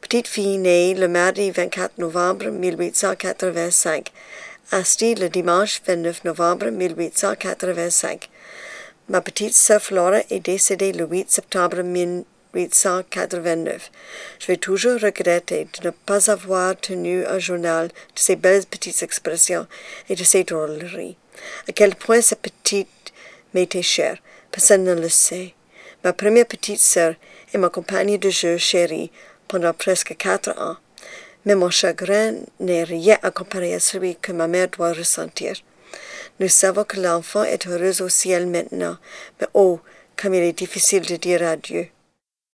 Petite fille née le mardi 24 novembre 1885. Asti le dimanche 29 novembre 1885. Ma petite sœur Flora est décédée le 8 septembre 1889. Je vais toujours regretter de ne pas avoir tenu un journal de ces belles petites expressions et de ces drôleries. À quel point cette petite m'était chère, personne ne le sait. Ma première petite sœur est ma compagne de jeu chérie pendant presque 4 ans. Mais mon chagrin n'est rien à comparer à celui que ma mère doit ressentir. Nous savons que l'enfant est heureuse au ciel maintenant, mais oh, comme il est difficile de dire adieu.